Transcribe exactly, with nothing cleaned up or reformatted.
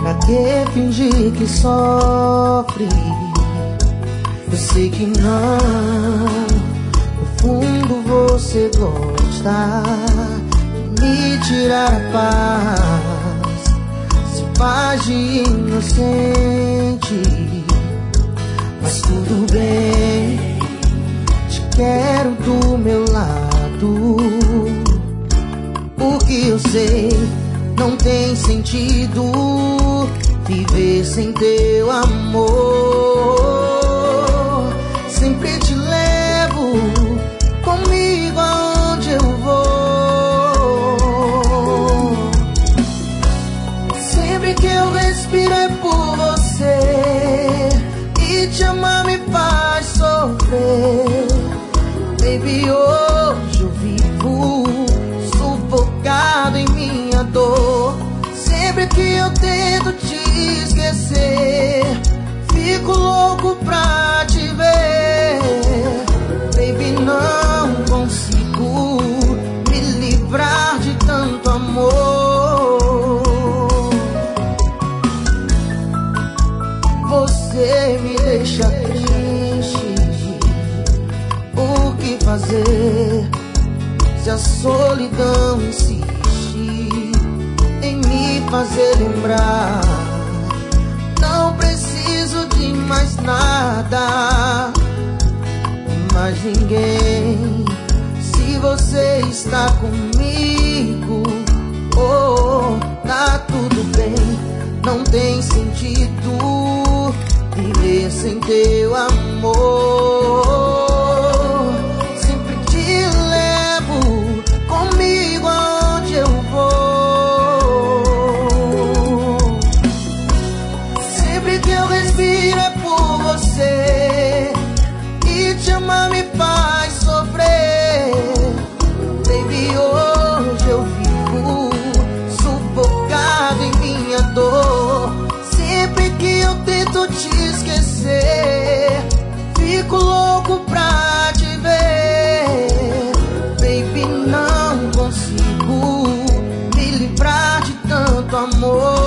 Pra que fingir que sofre? Eu sei que não. No fundo você gosta de me tirar a paz, se faz de inocente. Mas tudo bem, te quero do meu lado. Porque eu sei, não tem sentido viver sem teu amor. Sempre te levo comigo aonde eu vou. Sempre que eu respiro é por você, e te amar me faz sofrer. Baby, hoje eu vivo sufocado em minha dor. Sempre que eu tento te esquecer, fico louco pra te ver. Baby, não consigo me livrar de tanto amor. Você me deixa triste. O que fazer se a solidão insiste em me fazer lembrar? Não preciso de mais nada, de mais ninguém. Se você está comigo, oh, tá tudo bem. Não tem sentido viver sem teu amor. Sempre te levo comigo aonde eu vou. Sempre que eu respiro é por você, e te amar me faz sofrer. Baby, hoje eu vivo sufocado em minha dor. Sempre que eu tento te esquecer, fico louco pra te ver. Baby, não consigo me livrar de tanto amor.